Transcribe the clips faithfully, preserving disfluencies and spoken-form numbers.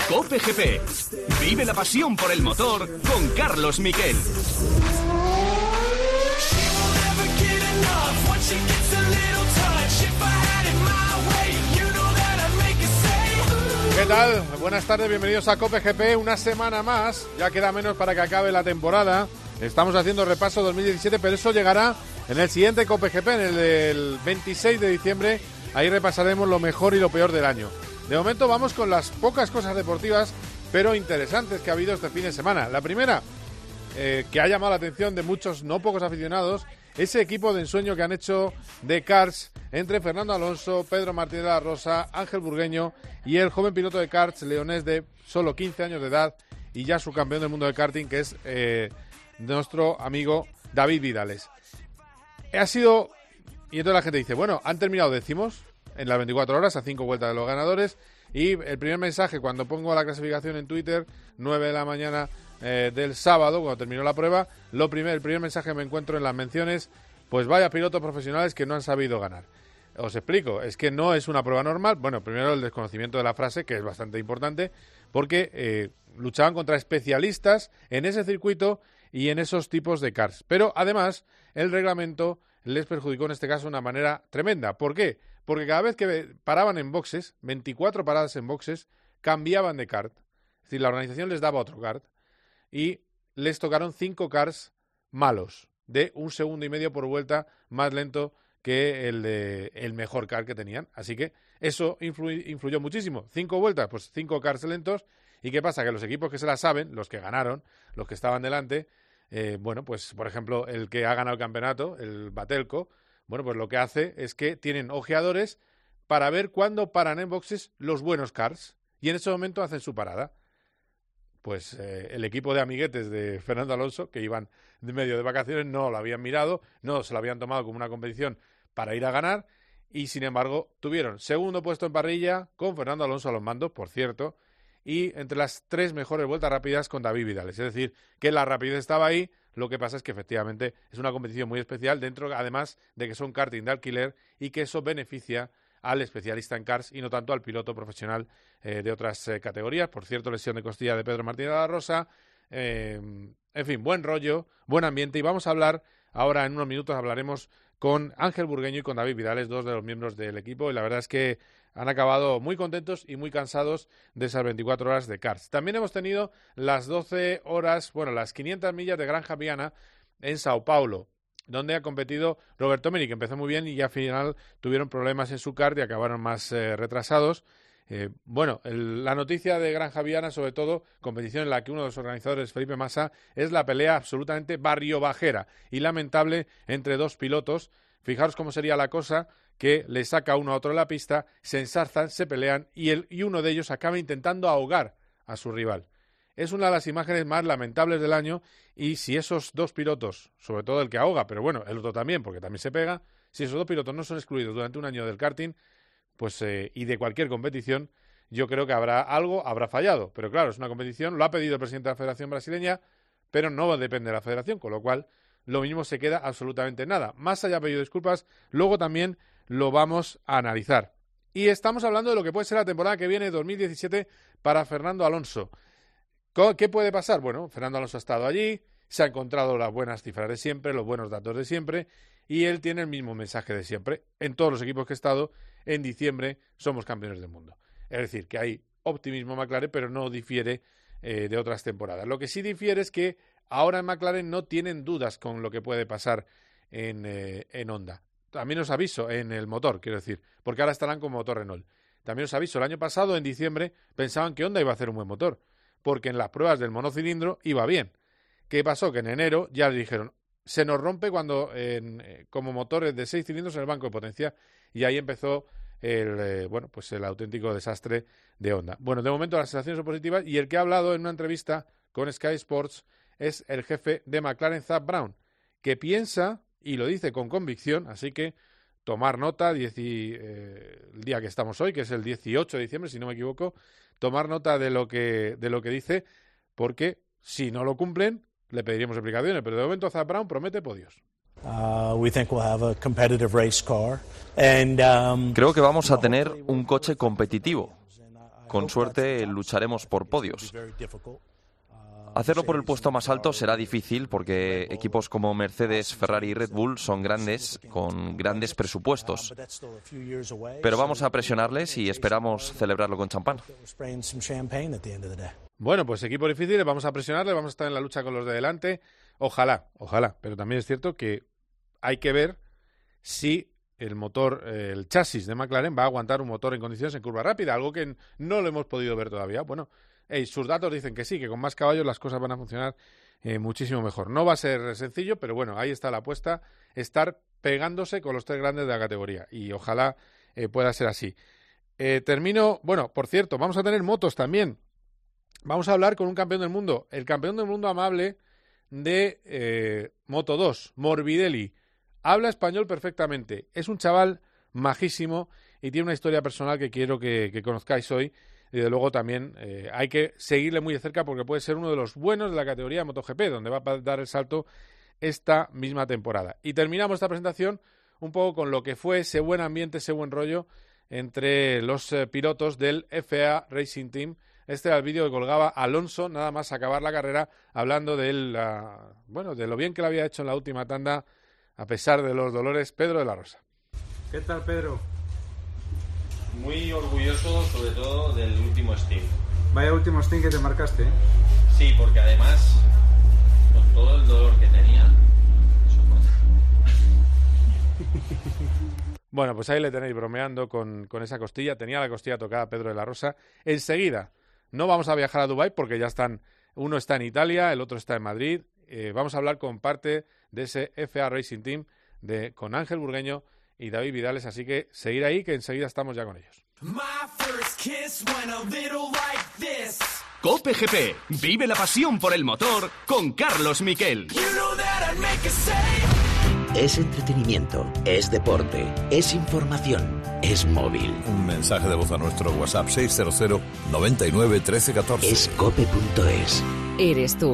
Cope G P. Vive la pasión por el motor con Carlos Miquel. ¿Qué tal? Buenas tardes, bienvenidos a Cope G P. Una semana más, ya queda menos para que acabe la temporada. Estamos haciendo repaso dos mil diecisiete, pero eso llegará en el siguiente Cope G P, en el del veintiséis de diciembre. Ahí repasaremos lo mejor y lo peor del año. De momento vamos con las pocas cosas deportivas, pero interesantes que ha habido este fin de semana. La primera, eh, que ha llamado la atención de muchos, no pocos aficionados, ese equipo de ensueño que han hecho de karts entre Fernando Alonso, Pedro Martínez de la Rosa, Ángel Burgueño y el joven piloto de karts leonés de solo quince años de edad y ya su campeón del mundo de karting, que es eh, nuestro amigo David Vidales. Ha sido... Y entonces la gente dice, bueno, han terminado décimos en las veinticuatro horas a cinco vueltas de los ganadores, y el primer mensaje cuando pongo la clasificación en Twitter, nueve de la mañana eh, del sábado, cuando terminó la prueba, lo primer, el primer mensaje me encuentro en las menciones, pues vaya pilotos profesionales que no han sabido ganar. Os explico, es que no es una prueba normal. Bueno, primero el desconocimiento de la frase, que es bastante importante, porque eh, luchaban contra especialistas en ese circuito y en esos tipos de cars. Pero además, el reglamento les perjudicó en este caso de una manera tremenda. ¿Por qué? Porque cada vez que paraban en boxes, veinticuatro paradas en boxes, cambiaban de kart. Es decir, la organización les daba otro kart y les tocaron cinco karts malos, de un segundo y medio por vuelta más lento que el de el mejor kart que tenían. Así que eso influ- influyó muchísimo. Cinco vueltas, pues cinco karts lentos. ¿Y qué pasa? Que los equipos que se la saben, los que ganaron, los que estaban delante, eh, bueno, pues por ejemplo, el que ha ganado el campeonato, el Batelco, bueno, pues lo que hace es que tienen ojeadores para ver cuándo paran en boxes los buenos karts. Y en ese momento hacen su parada. Pues eh, el equipo de amiguetes de Fernando Alonso, que iban de medio de vacaciones, no lo habían mirado, no se lo habían tomado como una competición para ir a ganar, y sin embargo tuvieron segundo puesto en parrilla con Fernando Alonso a los mandos, por cierto, y entre las tres mejores vueltas rápidas con David Vidales. Es decir, que la rapidez estaba ahí, lo que pasa es que efectivamente es una competición muy especial, dentro además de que son karting de alquiler y que eso beneficia al especialista en karts y no tanto al piloto profesional eh, de otras eh, categorías. Por cierto, lesión de costilla de Pedro Martínez de la Rosa. Eh, en fin, buen rollo, buen ambiente. Y vamos a hablar, ahora en unos minutos hablaremos con Ángel Burgueño y con David Vidales, dos de los miembros del equipo. Y la verdad es que han acabado muy contentos y muy cansados de esas veinticuatro horas de karts. También hemos tenido las doce horas, bueno, las quinientas millas de Granja Viana en Sao Paulo, donde ha competido Robert Tomini, que empezó muy bien y ya al final tuvieron problemas en su kart y acabaron más eh, retrasados. Eh, bueno, el, la noticia de Granja Viana, sobre todo, competición en la que uno de los organizadores, Felipe Massa, es la pelea absolutamente barriobajera y lamentable entre dos pilotos. Fijaros cómo sería la cosa, que le saca uno a otro de la pista, se ensarzan, se pelean y, el, y uno de ellos acaba intentando ahogar a su rival. Es una de las imágenes más lamentables del año, y si esos dos pilotos, sobre todo el que ahoga, pero bueno, el otro también, porque también se pega, si esos dos pilotos no son excluidos durante un año del karting, pues eh, y de cualquier competición, yo creo que habrá algo, habrá fallado. Pero claro, es una competición, lo ha pedido el presidente de la Federación Brasileña, pero no depende de la Federación, con lo cual lo mismo se queda absolutamente nada. Más allá de pedido disculpas, luego también lo vamos a analizar. Y estamos hablando de lo que puede ser la temporada que viene, dos mil diecisiete, para Fernando Alonso. ¿Qué puede pasar? Bueno, Fernando Alonso ha estado allí, se ha encontrado las buenas cifras de siempre, los buenos datos de siempre, y él tiene el mismo mensaje de siempre. En todos los equipos que he estado, en diciembre somos campeones del mundo. Es decir, que hay optimismo en McLaren, pero no difiere eh, de otras temporadas. Lo que sí difiere es que ahora en McLaren no tienen dudas con lo que puede pasar en, eh, en Honda. También os aviso, en el motor, quiero decir, porque ahora estarán con motor Renault. También os aviso, el año pasado, en diciembre, pensaban que Honda iba a hacer un buen motor, porque en las pruebas del monocilindro iba bien. ¿Qué pasó? Que en enero ya le dijeron, se nos rompe cuando en, eh, como motores de seis cilindros en el banco de potencia, y ahí empezó el eh, bueno pues el auténtico desastre de Honda. Bueno, de momento las sensaciones son positivas, y el que ha hablado en una entrevista con Sky Sports es el jefe de McLaren, Zak Brown, que piensa, y lo dice con convicción, así que tomar nota, dieci, eh, el día que estamos hoy, que es el dieciocho de diciembre, si no me equivoco, tomar nota de lo que de lo que dice, porque si no lo cumplen, le pediríamos explicaciones, pero de momento Zak Brown promete podios. Uh, we think we'll have a competitive race car. And, um, Creo que vamos a tener un coche competitivo. con suerte lucharemos por podios. Hacerlo por el puesto más alto será difícil porque equipos como Mercedes, Ferrari y Red Bull son grandes, con grandes presupuestos. Pero vamos a presionarles y esperamos celebrarlo con champán. Bueno, pues equipos difíciles, vamos a presionarles, vamos a estar en la lucha con los de delante. Ojalá, ojalá. Pero también es cierto que hay que ver si el motor, eh, el chasis de McLaren va a aguantar un motor en condiciones en curva rápida, algo que no lo hemos podido ver todavía. Bueno, hey, sus datos dicen que sí, que con más caballos las cosas van a funcionar eh, muchísimo mejor. No va a ser sencillo, pero bueno, ahí está la apuesta, estar pegándose con los tres grandes de la categoría y ojalá eh, pueda ser así. Eh, termino, bueno, por cierto, vamos a tener motos también. Vamos a hablar con un campeón del mundo, el campeón del mundo amable de eh, Moto dos, Morbidelli. Habla español perfectamente, es un chaval majísimo y tiene una historia personal que quiero que, que conozcáis hoy. Y de luego también eh, hay que seguirle muy de cerca porque puede ser uno de los buenos de la categoría de MotoGP, donde va a dar el salto esta misma temporada. Y terminamos esta presentación un poco con lo que fue ese buen ambiente, ese buen rollo entre los eh, pilotos del F A Racing Team. Este era el vídeo que colgaba Alonso, nada más acabar la carrera, hablando de, él, uh, bueno, de lo bien que lo había hecho en la última tanda, a pesar de los dolores, Pedro de la Rosa. ¿Qué tal, Pedro? Muy orgulloso, sobre todo, del último stint. Vaya último stint que te marcaste, ¿eh? Sí, porque además, con todo el dolor que tenía... Bueno, pues ahí le tenéis bromeando con, con esa costilla. Tenía la costilla tocada Pedro de la Rosa. Enseguida, no vamos a viajar a Dubái porque ya están... Uno está en Italia, el otro está en Madrid. Eh, vamos a hablar con parte de ese F A Racing Team de, con Ángel Burgueño y David Vidales, así que seguir ahí, que enseguida estamos ya con ellos. Cope G P, vive la pasión por el motor con Carlos Miquel. Es entretenimiento, es deporte, es información, es móvil. Un mensaje de voz a nuestro WhatsApp seiscientos noventa y nueve trece catorce. Es cope punto es. Eres tú.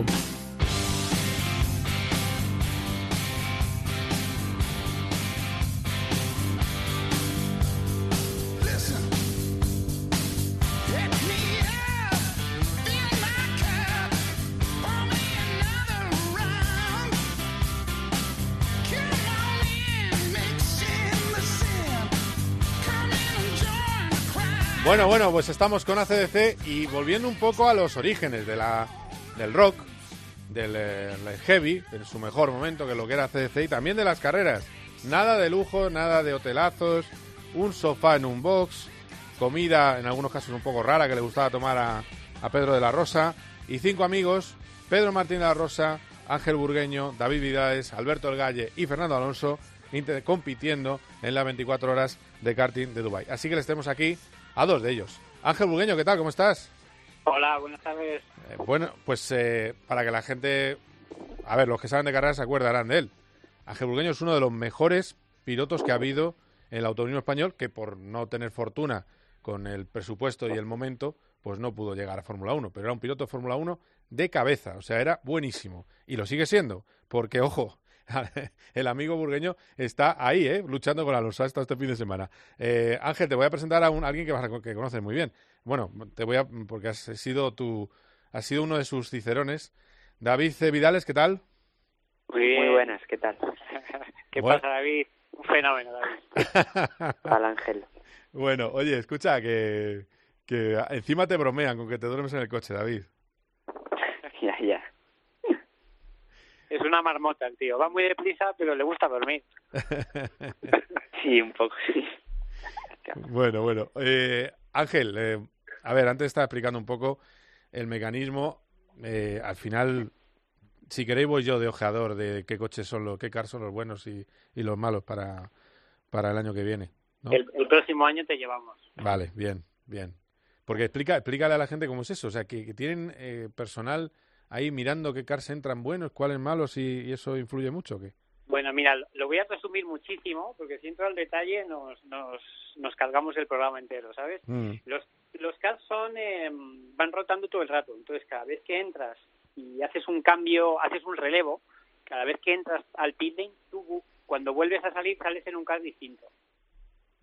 Bueno, bueno, pues estamos con A C D C y volviendo un poco a los orígenes de la, del rock, del eh, heavy, en su mejor momento, que es lo que era A C D C, y también de las carreras. Nada de lujo, nada de hotelazos, un sofá en un box, comida, en algunos casos un poco rara, que le gustaba tomar a, a Pedro de la Rosa, y cinco amigos, Pedro Martín de la Rosa, Ángel Burgueño, David Vidales, Alberto El Galle y Fernando Alonso, inter- compitiendo en las veinticuatro horas de karting de Dubái. Así que les tenemos aquí a dos de ellos. Ángel Burgueño, ¿qué tal? ¿Cómo estás? Hola, buenas tardes. Eh, bueno, pues eh, para que la gente... A ver, los que saben de carreras se acordarán de él. Ángel Burgueño es uno de los mejores pilotos que ha habido en el automovilismo español, que por no tener fortuna con el presupuesto y el momento, pues no pudo llegar a Fórmula uno. Pero era un piloto de Fórmula uno de cabeza, o sea, era buenísimo. Y lo sigue siendo, porque, ojo, el amigo Burgueño está ahí, ¿eh? Luchando con Alonso hasta este fin de semana. Eh, Ángel, te voy a presentar a un alguien que, vas a, que conoces muy bien. Bueno, te voy a porque has sido tu, has sido uno de sus cicerones. David Vidales, ¿qué tal? Muy bien. Muy buenas, ¿qué tal? ¿Qué bueno. pasa, David? Un fenómeno, David. Al Ángel. Bueno, oye, escucha, que, que encima te bromean con que te duermes en el coche, David. Ya, ya. Es una marmota el tío. Va muy deprisa, pero le gusta dormir. Sí, un poco, sí. Bueno, bueno. Eh, Ángel, eh, a ver, antes estaba explicando un poco el mecanismo. Eh, al final, si queréis, voy yo de ojeador de qué coches son los, qué cars son los buenos y, y los malos para, para el año que viene, ¿no? El, el próximo año te llevamos. Vale, bien, bien. Porque explica, explícale a la gente cómo es eso. O sea, que, que tienen eh, personal ahí mirando qué cars entran buenos, cuáles malos, y, y eso influye mucho, ¿o qué? Bueno, mira, lo voy a resumir muchísimo, porque si entro al detalle nos nos, nos cargamos el programa entero, ¿sabes? Mm. Los los cars son eh, van rotando todo el rato, entonces cada vez que entras y haces un cambio, haces un relevo, cada vez que entras al pit lane, tú cuando vuelves a salir sales en un car distinto.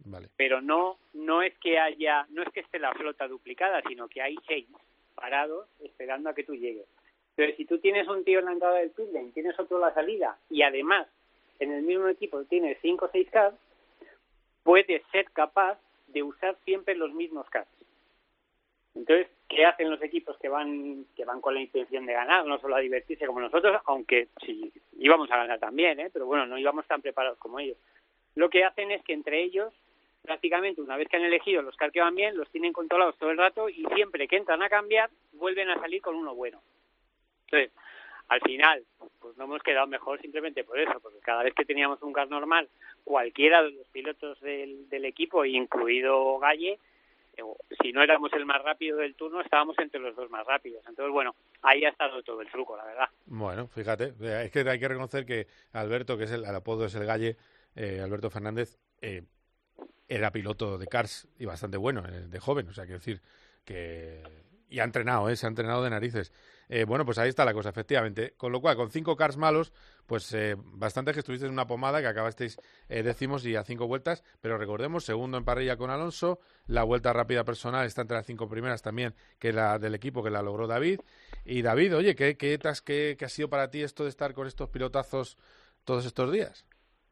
Vale. Pero no no es que haya, no es que esté la flota duplicada, sino que hay seis parados esperando a que tú llegues. Pero si tú tienes un tío en la entrada del pit lane, tienes otro en la salida, y además en el mismo equipo tienes cinco o seis cars, puedes ser capaz de usar siempre los mismos cars. Entonces, ¿qué hacen los equipos que van que van con la intención de ganar, no solo a divertirse como nosotros, aunque sí íbamos a ganar también, ¿eh? Pero bueno, no íbamos tan preparados como ellos? Lo que hacen es que entre ellos, prácticamente una vez que han elegido los cars que van bien, los tienen controlados todo el rato y siempre que entran a cambiar, vuelven a salir con uno bueno. Entonces, al final, pues no hemos quedado mejor simplemente por eso, porque cada vez que teníamos un car normal, cualquiera de los pilotos del, del equipo, incluido Galle, si no éramos el más rápido del turno, estábamos entre los dos más rápidos. Entonces, bueno, ahí ha estado todo el truco, la verdad. Bueno, fíjate, es que hay que reconocer que Alberto, que es el, el apodo es el Galle, eh, Alberto Fernández, eh, era piloto de cars y bastante bueno, eh, de joven, o sea, quiero decir que... Y ha entrenado, ¿eh? Se ha entrenado de narices. Eh, bueno, pues ahí está la cosa, efectivamente. Con lo cual, con cinco cars malos, pues eh, bastante que estuvisteis en una pomada, que acabasteis eh, décimos y a cinco vueltas, pero recordemos, segundo en parrilla con Alonso, la vuelta rápida personal está entre las cinco primeras también, que la del equipo, que la logró David. Y David, oye, ¿qué, qué, qué, qué ha sido para ti esto de estar con estos pilotazos todos estos días?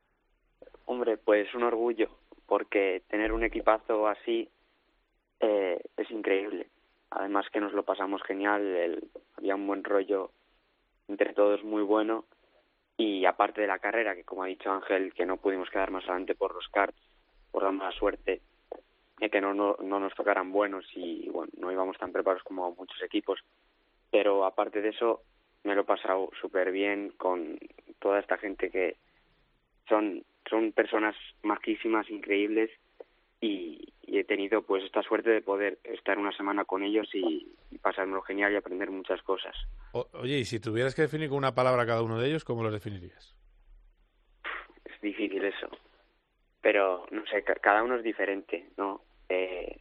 Hombre, pues un orgullo, porque tener un equipazo así eh, es increíble. Además que nos lo pasamos genial, el, había un buen rollo entre todos muy bueno, y aparte de la carrera, que como ha dicho Ángel, que no pudimos quedar más adelante por los karts, por la mala suerte, de que no, no, no nos tocaran buenos y bueno, no íbamos tan preparados como muchos equipos, pero aparte de eso me lo he pasado súper bien con toda esta gente que son, son personas majísimas, increíbles, y, y he tenido pues esta suerte de poder estar una semana con ellos y, y pasármelo genial y aprender muchas cosas. O, oye, y si tuvieras que definir con una palabra cada uno de ellos, ¿cómo los definirías? Es difícil eso, pero no sé, ca- cada uno es diferente, ¿no? Eh,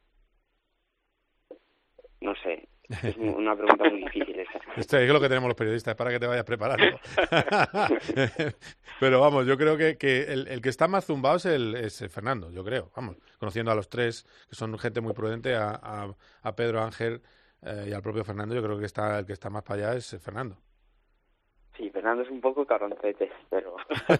no sé, es una pregunta muy difícil esa. Esto es lo que tenemos los periodistas, para que te vayas preparando. Pero vamos, yo creo que, que el, el que está más zumbado es, el, es el Fernando, yo creo. Vamos, conociendo a los tres, que son gente muy prudente, a, a, a Pedro, Ángel eh, y al propio Fernando, yo creo que está el que está más para allá es Fernando. Sí, Fernando es un poco cabroncete, pero...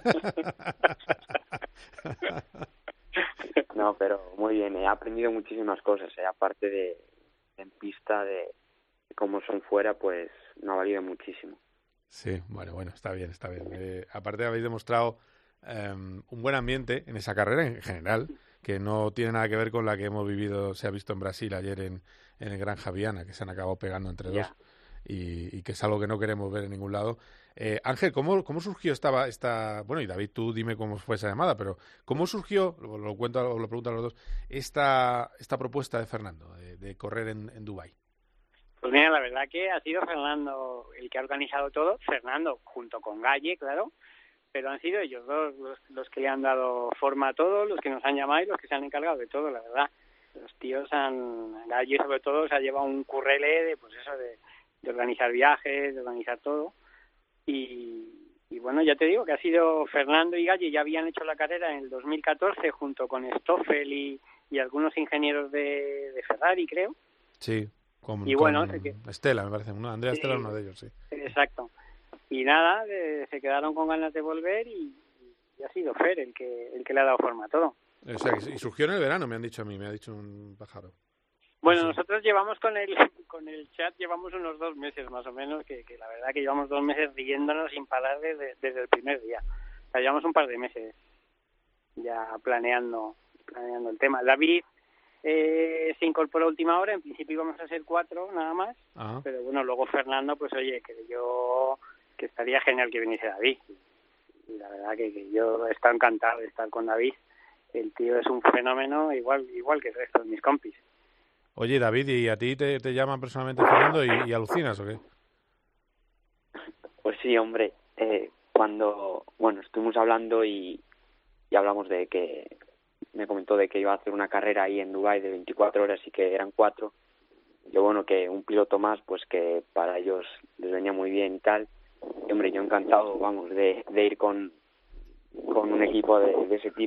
No, pero muy bien, he aprendido muchísimas cosas, ¿eh? Aparte de en pista, de, de cómo son fuera, pues me ha valido muchísimo. Sí, bueno, bueno, está bien, está bien. Eh, aparte habéis demostrado eh, un buen ambiente en esa carrera en general, que no tiene nada que ver con la que hemos vivido, se ha visto en Brasil ayer en, en el Gran Javiana, que se han acabado pegando entre Ya. dos y, y que es algo que no queremos ver en ningún lado. Eh, Ángel, ¿cómo, ¿cómo surgió esta, esta... Bueno, y David, tú dime cómo fue esa llamada, pero ¿cómo surgió, lo, lo cuento o lo pregunto a los dos, esta, esta propuesta de Fernando de, de correr en, en Dubái? Pues mira, la verdad que ha sido Fernando el que ha organizado todo, Fernando junto con Galle, claro, pero han sido ellos dos los, los que le han dado forma a todo, los que nos han llamado y los que se han encargado de todo, la verdad. Los tíos han, Galle sobre todo, se ha llevado un currele de, pues eso, de, de organizar viajes, de organizar todo. Y, y bueno, ya te digo que ha sido Fernando y Galle, ya habían hecho la carrera en el dos mil catorce junto con Stoffel y, y algunos ingenieros de, de Ferrari, creo. Sí, con, y bueno, con que, Estela, me parece. Uno, Andrea sí, Estela, uno de ellos, sí. Exacto. Y nada, eh, se quedaron con ganas de volver y, y ha sido Fer el que el que le ha dado forma a todo. O sea, y surgió en el verano, me han dicho a mí, me ha dicho un pájaro. Bueno, sí. Nosotros llevamos con el con el chat, llevamos unos dos meses más o menos, que, que la verdad que llevamos dos meses riéndonos sin parar desde, desde el primer día. O sea, llevamos un par de meses ya planeando planeando el tema. David eh, se incorporó a última hora, en principio íbamos a ser cuatro nada más, Ajá. pero bueno, luego Fernando, pues oye, que yo que estaría genial que viniese David. Y la verdad que, que yo he estado encantado de estar con David. El tío es un fenómeno, igual igual que el resto de mis compis. Oye, David, ¿y a ti te, te llaman personalmente Fernando y, y alucinas o qué? Pues sí, hombre, eh, cuando, bueno, estuvimos hablando y, y hablamos de que, me comentó de que iba a hacer una carrera ahí en Dubái de veinticuatro horas y que eran cuatro. Yo, bueno, que un piloto más, pues que para ellos les venía muy bien y tal. Y, hombre, yo encantado, vamos, de, de ir con, con un equipo de, de ese tipo.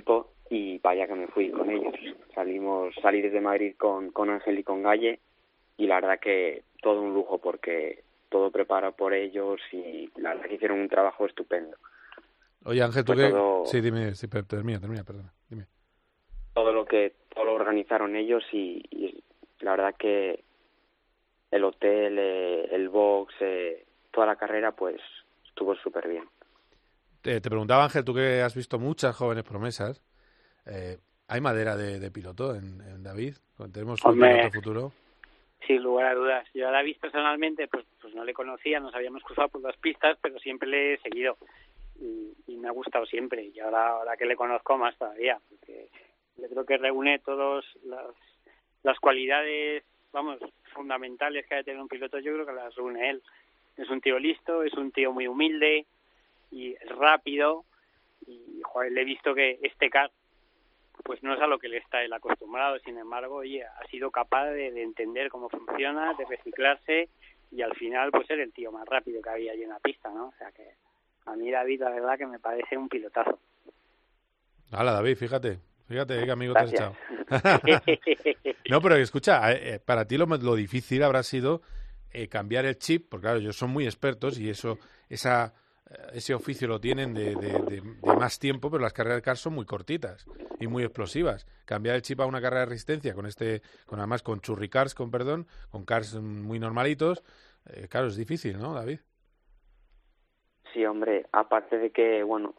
y vaya que me fui con ellos. Salimos, salí desde Madrid con, con Ángel y con Galle, y la verdad que todo un lujo porque todo preparado por ellos y la verdad que hicieron un trabajo estupendo. Oye, Ángel, tú Fue qué... todo- Sí, dime, sí, per- termina, termina, perdona, dime. todo lo que todo lo organizaron ellos y, y la verdad que el hotel, eh, el box, eh, toda la carrera pues estuvo súper bien. Te, te preguntaba, Ángel, tú que has visto muchas jóvenes promesas, eh, ¿hay madera de, de piloto en, en David? ¿Tenemos un Hombre. piloto futuro? Sin lugar a dudas. Yo a David personalmente pues pues no le conocía, nos habíamos cruzado por las pistas, pero siempre le he seguido y, y me ha gustado siempre. Y ahora, ahora que le conozco más todavía, porque yo creo que reúne todas las, las cualidades, vamos, fundamentales que hay que tener un piloto. Yo creo que las reúne él. Es un tío listo, es un tío muy humilde y es rápido. Y joder, le he visto que este kart pues no es a lo que le está él acostumbrado. Sin embargo, oye, ha sido capaz de, de entender cómo funciona, de reciclarse y al final pues ser el tío más rápido que había allí en la pista, ¿no? O sea que a mí David, la verdad que me parece un pilotazo. Hala, David, fíjate, fíjate qué amigo te has echado. Gracias. No, pero escucha, eh, eh, para ti lo, lo difícil habrá sido eh, cambiar el chip, porque claro, ellos son muy expertos y eso, esa, eh, ese oficio lo tienen de, de, de, de más tiempo, pero las carreras de cars son muy cortitas y muy explosivas. Cambiar el chip a una carrera de resistencia con este, con además con churricars, con perdón, con cars muy normalitos, eh, claro, es difícil, ¿no, David? Sí, hombre, aparte de que, bueno,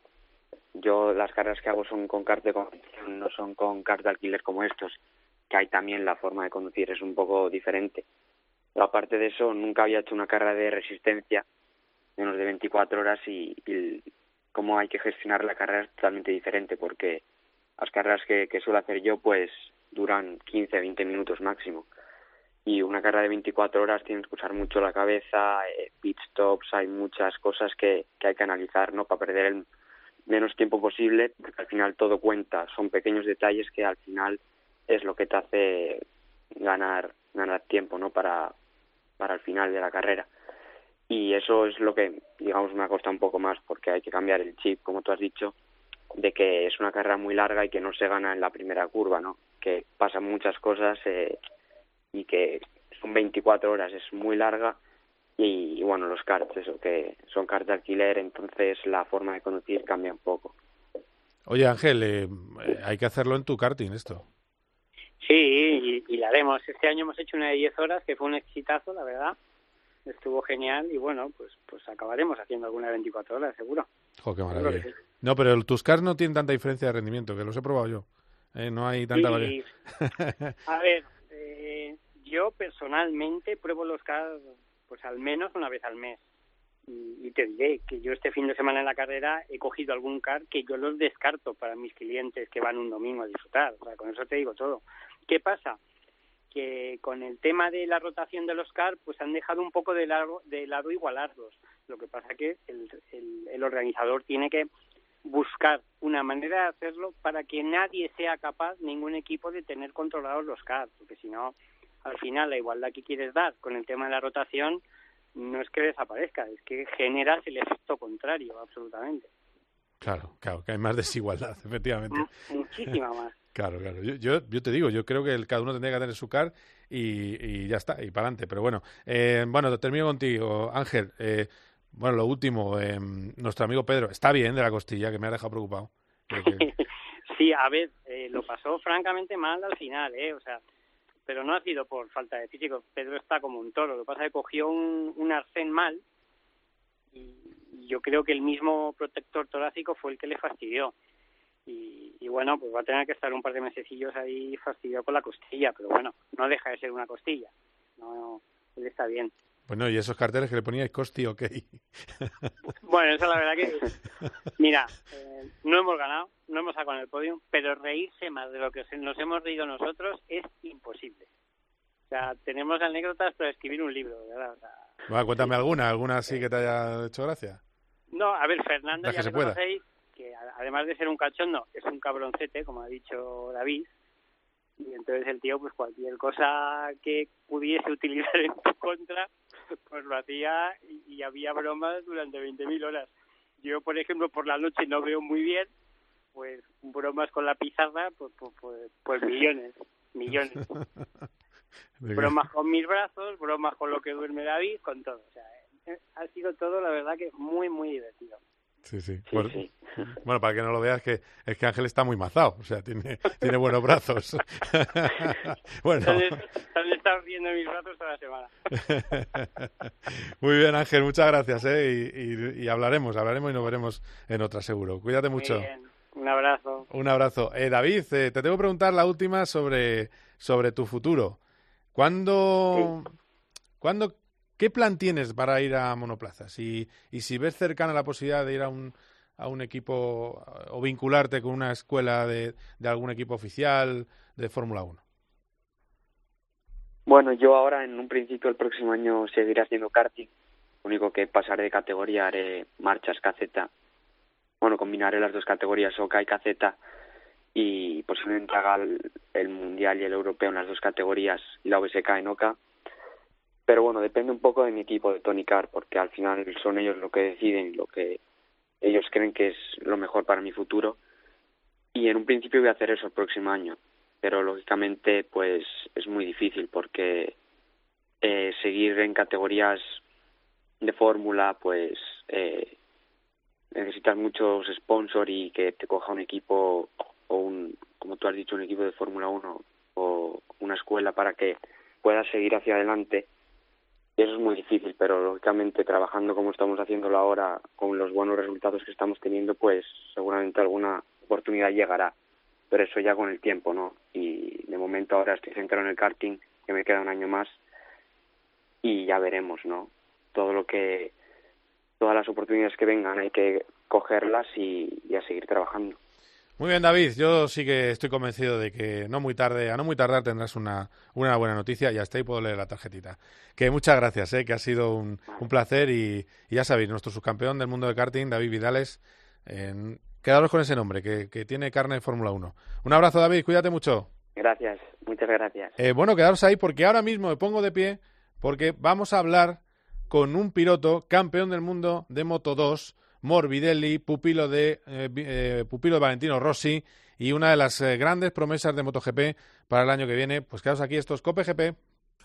yo las carreras que hago son con kart de competición, no son con kart de alquiler como estos, que hay también la forma de conducir es un poco diferente. Pero aparte de eso, nunca había hecho una carrera de resistencia, menos de veinticuatro horas, y, y cómo hay que gestionar la carrera es totalmente diferente, porque las carreras que, que suelo hacer yo, pues, duran quince a veinte minutos máximo. Y una carrera de veinticuatro horas tienes que usar mucho la cabeza, eh, pit stops, hay muchas cosas que, que hay que analizar, ¿no?, para perder el menos tiempo posible, porque al final todo cuenta, son pequeños detalles que al final es lo que te hace ganar ganar tiempo, ¿no?, para para el final de la carrera. Y eso es lo que, digamos, me ha costado un poco más, porque hay que cambiar el chip, como tú has dicho, de que es una carrera muy larga y que no se gana en la primera curva, ¿no?, que pasan muchas cosas eh, y que son veinticuatro horas, es muy larga. Y, y bueno, los karts, eso, que son karts de alquiler, entonces la forma de conducir cambia un poco. Oye, Ángel, eh, eh, hay que hacerlo en tu karting esto. Sí, y, y la haremos. Este año hemos hecho una de diez horas, que fue un exitazo, la verdad. Estuvo genial y bueno, pues pues acabaremos haciendo alguna de veinticuatro horas, seguro. Jo, qué Seguro maravilla. que sí. No, pero el- tus cars no tienen tanta diferencia de rendimiento, que los he probado yo. Eh, no hay tanta Sí, variedad. a ver, eh, yo personalmente pruebo los cars pues al menos una vez al mes. Y, y te diré que yo este fin de semana en la carrera he cogido algún car que yo los descarto para mis clientes que van un domingo a disfrutar. O sea, con eso te digo todo. ¿Qué pasa? Que con el tema de la rotación de los cars, pues han dejado un poco de lado, de lado igualarlos. Lo que pasa que el, el, el organizador tiene que buscar una manera de hacerlo para que nadie sea capaz, ningún equipo, de tener controlados los cars, porque si no, al final la igualdad que quieres dar con el tema de la rotación no es que desaparezca, es que generas el efecto contrario, absolutamente. Claro, claro, que hay más desigualdad, efectivamente. M- muchísima más. Claro, claro. Yo, yo, yo te digo, yo creo que el, cada uno tendría que tener su car y, y ya está, y para adelante. Pero bueno, eh, bueno, termino contigo, Ángel. Eh, bueno, lo último, eh, nuestro amigo Pedro, está bien de la costilla, que me ha dejado preocupado. Que- que- Sí, a ver, eh, lo pasó francamente mal al final, ¿eh? O sea, pero no ha sido por falta de físico. Pedro está como un toro. Lo que pasa es que cogió un, un arcén mal y, y yo creo que el mismo protector torácico fue el que le fastidió. Y, y bueno, pues va a tener que estar un par de mesecillos ahí fastidiado con la costilla, pero bueno, no deja de ser una costilla. No, no, él está bien. Bueno, y esos carteles que le poníais costi, ok. Bueno, eso la verdad que... Mira, eh, no hemos ganado, no hemos sacado en el podio, pero reírse más de lo que nos hemos reído nosotros es imposible. O sea, tenemos anécdotas para escribir un libro, ¿verdad? O sea, Bueno, cuéntame alguna, alguna así que te haya hecho gracia. no, a ver, Fernando, Las ya que se le pueda. conocéis, que a- además de ser un cachondo, es un cabroncete, como ha dicho David, y entonces el tío, pues cualquier cosa que pudiese utilizar en tu contra, pues lo hacía y, y había bromas durante veinte mil horas. Yo, por ejemplo, por la noche no veo muy bien pues bromas con la pizarra, pues, pues, pues, pues millones, millones. Bromas con mis brazos, bromas con lo que duerme David, con todo. O sea, ha sido todo, la verdad, que muy, muy divertido. Sí, sí. Sí, Por... sí. Bueno, para que no lo veas, que es que Ángel está muy mazado, o sea, tiene, tiene buenos brazos. Bueno. Han estado viendo mis brazos toda la semana. Muy bien, Ángel, muchas gracias, ¿eh? Y, y, y hablaremos, hablaremos y nos veremos en otra, seguro. Cuídate mucho. Muy bien. Un abrazo. Un abrazo. Eh, David, eh, te tengo que preguntar la última sobre, sobre tu futuro. ¿Cuándo, sí. ¿Cuándo, qué plan tienes para ir a monoplazas? Y, y si ves cercana la posibilidad de ir a un, a un equipo o vincularte con una escuela de, de algún equipo oficial de Fórmula uno. Bueno, yo ahora en un principio el próximo año seguiré haciendo karting. Lo único que pasaré de categoría, haré marchas K Z. Bueno, combinaré las dos categorías, O K y K Z. Y posiblemente haga el, el mundial y el europeo en las dos categorías y la V S K en O K. Pero bueno, depende un poco de mi equipo, de Tony Car, porque al final son ellos lo que deciden, lo que ellos creen que es lo mejor para mi futuro. Y en un principio voy a hacer eso el próximo año, pero lógicamente pues es muy difícil porque eh, seguir en categorías de fórmula pues eh, necesitas muchos sponsors y que te coja un equipo o un, como tú has dicho, un equipo de Fórmula uno o una escuela para que puedas seguir hacia adelante. Y eso es muy difícil, pero lógicamente trabajando como estamos haciéndolo ahora, con los buenos resultados que estamos teniendo, pues seguramente alguna oportunidad llegará. Pero eso ya con el tiempo, ¿no? Y de momento ahora estoy centrado en el karting, que me queda un año más, y ya veremos, ¿no? Todo lo que, todas las oportunidades que vengan hay que cogerlas y, y a seguir trabajando. Muy bien, David, yo sí que estoy convencido de que no muy tarde, a no muy tardar tendrás una, una buena noticia y hasta ahí puedo leer la tarjetita. Que muchas gracias, ¿eh? Que ha sido un, un placer y, y ya sabéis, nuestro subcampeón del mundo de karting, David Vidales, eh, quedaros con ese nombre, que, que tiene carne de Fórmula uno. Un abrazo, David, cuídate mucho. Gracias, muchas gracias. Eh, bueno, quedaros ahí porque ahora mismo me pongo de pie porque vamos a hablar con un piloto campeón del mundo de Moto dos, Morbidelli, pupilo de eh, eh, pupilo de Valentino Rossi y una de las eh, grandes promesas de MotoGP para el año que viene. Pues quedaos aquí, esto es Cope G P.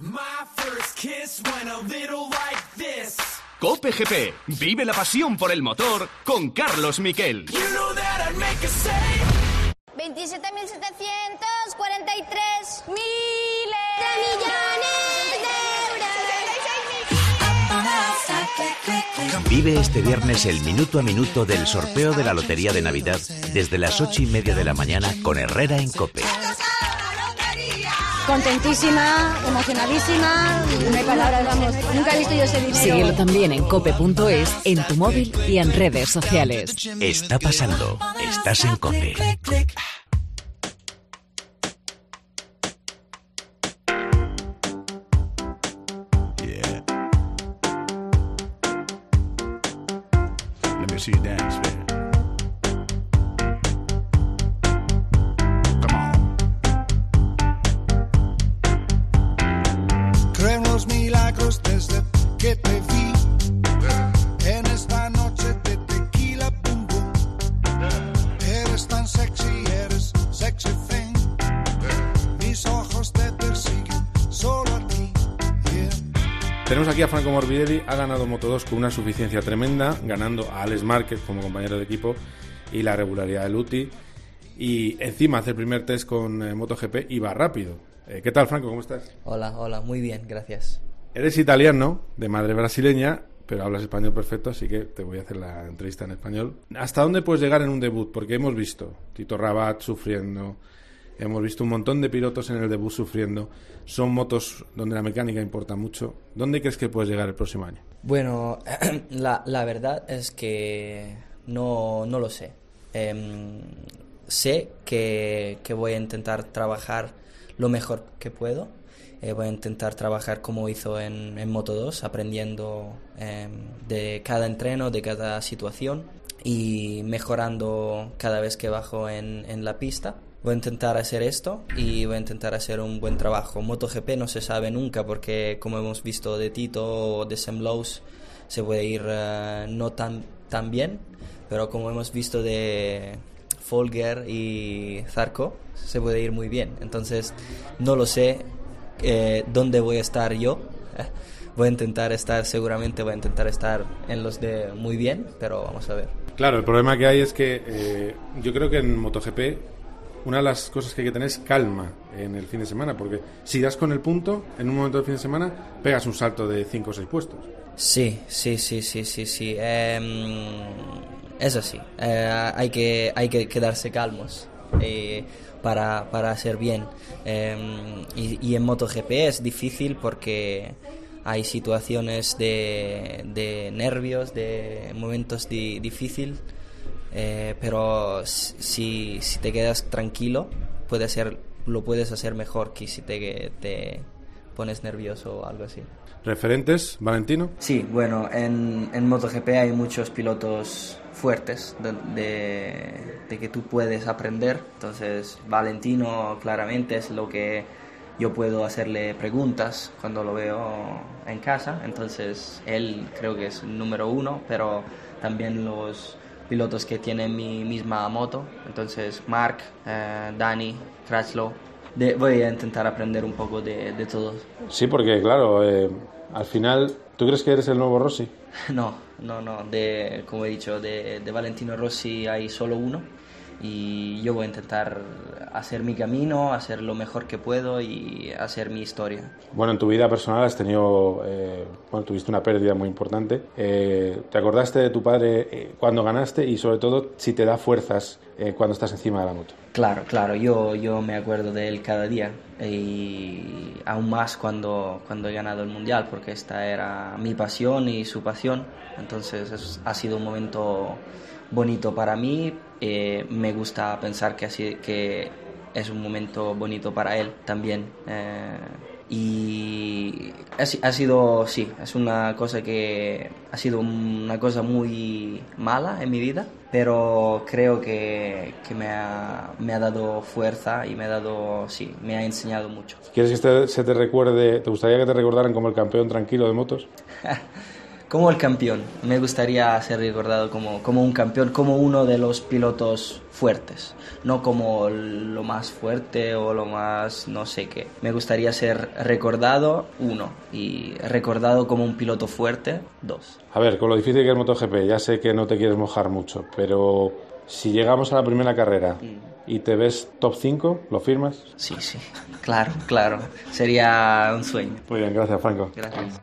Cope G P, vive la pasión por el motor con Carlos Miquel. veintisiete mil setecientos cuarenta y tres miles de millones de euros. Vive este viernes el minuto a minuto del sorteo de la Lotería de Navidad desde las ocho y media de la mañana con Herrera en COPE. Contentísima, emocionadísima, no hay palabras, vamos, nunca he visto yo ese dinero. Síguelo también en cope punto es, en tu móvil y en redes sociales. Está pasando, estás en COPE. See you dance, man. Come on. Creo en los milagros desde que te vi. Yeah. En esta noche de tequila, pum, pum. Yeah. Eres tan sexy, eres sexy thing. Yeah. Mis ojos te persiguen, solo a ti. Yeah. Tenemos aquí a Franco Morbidelli, ha ganado Moto dos con una suficiencia tremenda, ganando a Alex Márquez como compañero de equipo y la regularidad de Luti. Y encima hace el primer test con eh, MotoGP y va rápido. Eh, ¿Qué tal, Franco? ¿Cómo estás? Hola, hola, muy bien, gracias. Eres italiano, de madre brasileña, pero hablas español perfecto, así que te voy a hacer la entrevista en español. ¿Hasta dónde puedes llegar en un debut? Porque hemos visto Tito Rabat sufriendo, hemos visto un montón de pilotos en el debut sufriendo. Son motos donde la mecánica importa mucho. ¿Dónde crees que puedes llegar el próximo año? Bueno, la, la verdad es que no, no lo sé. Eh, sé que, que voy a intentar trabajar lo mejor que puedo. Eh, voy a intentar trabajar como hizo en, en Moto dos, aprendiendo eh, de cada entreno, de cada situación y mejorando cada vez que bajo en, en la pista. Voy a intentar hacer esto y voy a intentar hacer un buen trabajo. MotoGP no se sabe nunca porque, como hemos visto de Tito o de Sam Lowe's, se puede ir uh, no tan, tan bien, pero como hemos visto de Folger y Zarco se puede ir muy bien. Entonces no lo sé eh, dónde voy a estar yo. Voy a intentar estar, seguramente voy a intentar estar en los de muy bien, pero vamos a ver. Claro, el problema que hay es que eh, yo creo que en MotoGP una de las cosas que hay que tener es calma en el fin de semana, porque si das con el punto, en un momento del fin de semana, pegas un salto de cinco o seis puestos. Sí, sí, sí, sí, sí, sí. Eh, es así. Eh, hay que hay que quedarse calmos eh, para, para hacer bien. Eh, y, y en MotoGP es difícil porque hay situaciones de, de nervios, de momentos di, difíciles. Eh, pero si, si te quedas tranquilo, puede ser, lo puedes hacer mejor que si te, te pones nervioso o algo así. ¿Referentes, Valentino? Sí, bueno, en, en MotoGP hay muchos pilotos fuertes de, de, de que tú puedes aprender. Entonces, Valentino claramente es lo que yo puedo hacerle preguntas cuando lo veo en casa. Entonces, él creo que es el número uno, pero también los pilotos que tienen mi misma moto, entonces Mark, eh, Dani, Crutchlow, de, voy a intentar aprender un poco de, de todos. Sí, porque claro, eh, al final, ¿tú crees que eres el nuevo Rossi? No, no, no, de, como he dicho, de, de Valentino Rossi hay solo uno y yo voy a intentar hacer mi camino, hacer lo mejor que puedo y hacer mi historia. Bueno, en tu vida personal has tenido, eh, bueno, tuviste una pérdida muy importante. Eh, ¿Te acordaste de tu padre eh, cuando ganaste y sobre todo si te da fuerzas eh, cuando estás encima de la moto? Claro, claro, yo, yo me acuerdo de él cada día y aún más cuando, cuando he ganado el Mundial, porque esta era mi pasión y su pasión. Entonces es, ha sido un momento bonito para mí. Eh, me gusta pensar que, así, que es un momento bonito para él también. Eh, y ha, ha sido, sí, es una cosa que ha sido una cosa muy mala en mi vida, pero creo que, que me, ha, me ha dado fuerza y me ha dado, sí, me ha enseñado mucho. ¿Quieres que este, se te recuerde, te gustaría que te recordaran como el campeón tranquilo de motos? Como el campeón, me gustaría ser recordado como, como un campeón, como uno de los pilotos fuertes, no como lo más fuerte o lo más no sé qué. Me gustaría ser recordado, uno, y recordado como un piloto fuerte, dos. A ver, con lo difícil que es MotoGP, ya sé que no te quieres mojar mucho, pero si llegamos a la primera carrera mm. y te ves top cinco, ¿lo firmas? Sí, sí, claro, claro, sería un sueño. Muy bien, gracias, Franco. Gracias.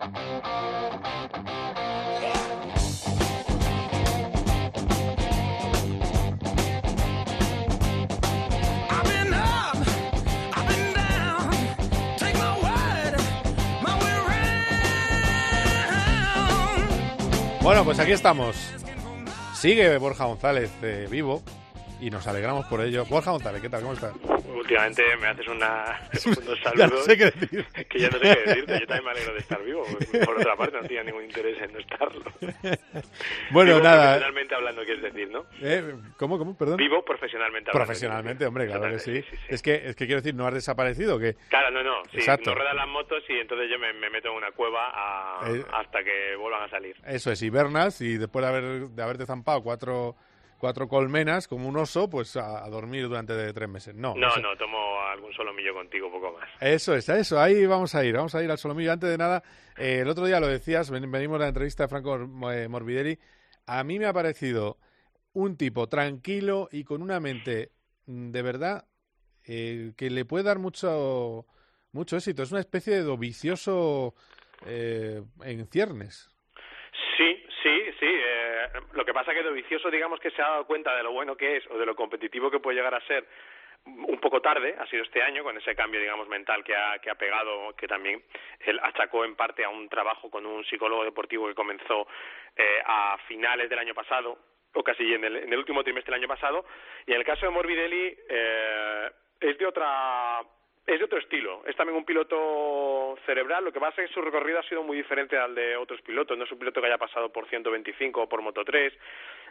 Bueno, pues aquí estamos. Sigue Borja González eh, vivo y nos alegramos por ello. Borja González, ¿qué tal? ¿Cómo estás? Últimamente me haces una, unos saludos ya no sé qué decir. Que ya no sé qué decirte. Yo también me alegro de estar vivo. Por otra parte, no tenía ningún interés en no estarlo. Bueno, vivo nada. Profesionalmente hablando, quieres decir, ¿no? Eh, ¿Cómo, cómo? Perdón. Vivo profesionalmente hablando. Profesionalmente, hombre, claro que sí. Sí, sí, sí. Es que, es que quiero decir, no has desaparecido. Que... Claro, no, no. Sí, exacto. No ruedan las motos y entonces yo me, me meto en una cueva a, eh, hasta que vuelvan a salir. Eso es, hibernas y después de, haber, de haberte zampado cuatro... cuatro colmenas como un oso, pues a, a dormir durante de tres meses. No, no, eso. no, tomo algún solomillo contigo, poco más. Eso es, eso, ahí vamos a ir, vamos a ir al solomillo. Antes de nada, eh, el otro día lo decías, venimos de la entrevista de Franco Morbidelli, a mí me ha parecido un tipo tranquilo y con una mente de verdad eh, que le puede dar mucho, mucho éxito. Es una especie de dovicioso eh, en ciernes. Sí, sí, sí. Eh, lo que pasa es que Dovizioso, digamos que se ha dado cuenta de lo bueno que es o de lo competitivo que puede llegar a ser un poco tarde, ha sido este año, con ese cambio, digamos, mental que ha, que ha pegado, que también él achacó en parte a un trabajo con un psicólogo deportivo que comenzó eh, a finales del año pasado, o casi en el, en el último trimestre del año pasado, y en el caso de Morbidelli eh, es de otra... Es de otro estilo, es también un piloto cerebral, lo que pasa es que su recorrido ha sido muy diferente al de otros pilotos, no es un piloto que haya pasado por ciento veinticinco o por Moto tres,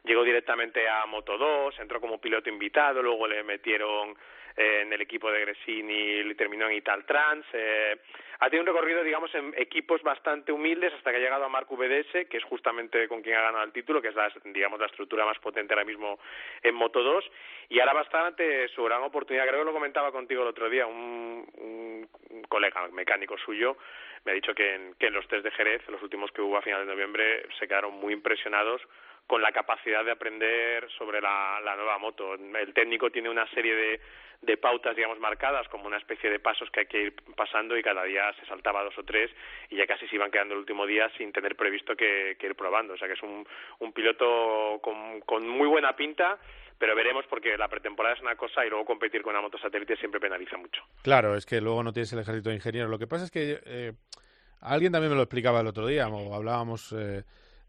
llegó directamente a Moto dos, entró como piloto invitado, luego le metieron eh, en el equipo de Gresini y terminó en Italtrans. Eh, ha tenido un recorrido, digamos, en equipos bastante humildes hasta que ha llegado a Marc V D S, que es justamente con quien ha ganado el título, que es la, digamos, la estructura más potente ahora mismo en Moto dos, y ahora bastante su gran oportunidad. Creo que lo comentaba contigo el otro día, un, un, un colega mecánico suyo me ha dicho que en, que en los test de Jerez, los últimos que hubo a finales de noviembre, se quedaron muy impresionados con la capacidad de aprender sobre la, la nueva moto. El técnico tiene una serie de, de pautas, digamos, marcadas, como una especie de pasos que hay que ir pasando, y cada día se saltaba dos o tres y ya casi se iban quedando el último día sin tener previsto que, que ir probando. O sea que es un, un piloto con, con muy buena pinta, pero veremos, porque la pretemporada es una cosa y luego competir con una moto satélite siempre penaliza mucho. Claro, es que luego no tienes el ejército de ingenieros. Lo que pasa es que eh, alguien también me lo explicaba el otro día, o hablábamos... Eh,